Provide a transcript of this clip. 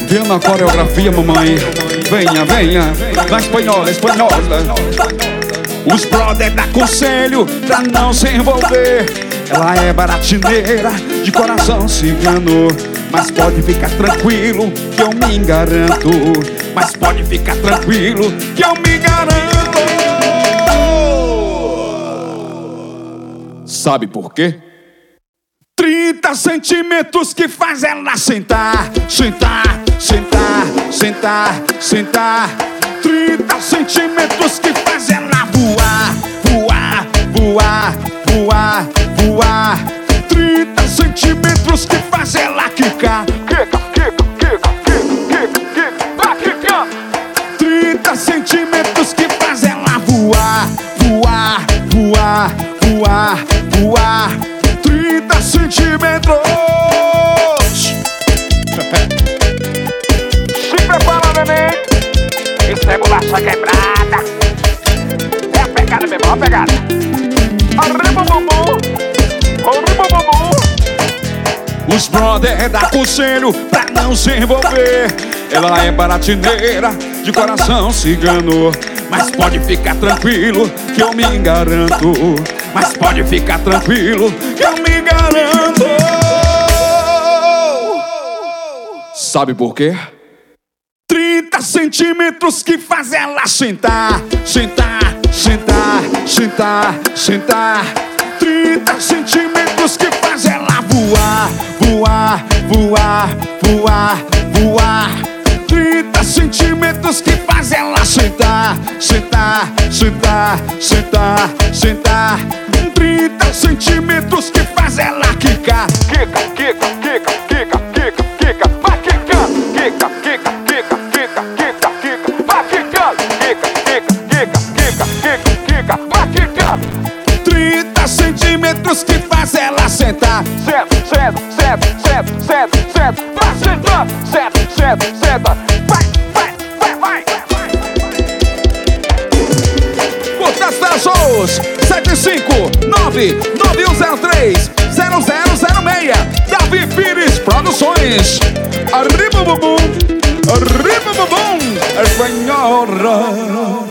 Vendo a coreografia, mamãe. Venha, venha, na espanhola, espanhola. Os brother dá conselho pra não se envolver. Ela é baratineira, de coração cigano. Mas pode ficar tranquilo, que eu me garanto. Mas pode ficar tranquilo, que eu me garanto. Sabe por quê? 30 centímetros que faz ela sentar, sentar, sentar, sentar, sentar. 30 centímetros que faz ela voar, voar, voar, voar, voar. 30 centímetros que faz ela quicar, quica, quica, quica, quica, quica, vai quicar. 30 centímetros que faz ela voar, voar, voar, voar, voar. 30 centímetros. Se prepara, neném. Isso é bolacha quebrada. É a pegada mesmo, é a pegada. Arriba, bumbum. Arriba, bumbum. Os brother dá conselho pra não se envolver. Ela é baratineira, de coração cigano. Mas pode ficar tranquilo, que eu me garanto. Mas pode ficar tranquilo, que eu me garanto. Sabe por quê? 30 centímetros que faz ela sentar, sentar, sentar, sentar, sentar. 30 centímetros que faz ela voar, voar, voar, voar, voar. 30 centímetros que faz ela sentar, sentar, sentar, sentar, sentar. 30 centímetros que faz ela quicar, quica, quica, quica, quica, quica, quica, vai quicar, quica, quica, quica, quica, quica, quica, vai quicar, quica, quica, quica, quica, quica, quica, vai quicar. 30 centímetros que faz ela sentar, senta, senta, senta, senta, senta, senta, vai sentar, senta, senta, senta, vai, vai, vai, vai, vai. Cotações 759-9103-0006. Davi Pires Produções. Arriba, bumbum. Arriba, bumbum. Espanhola.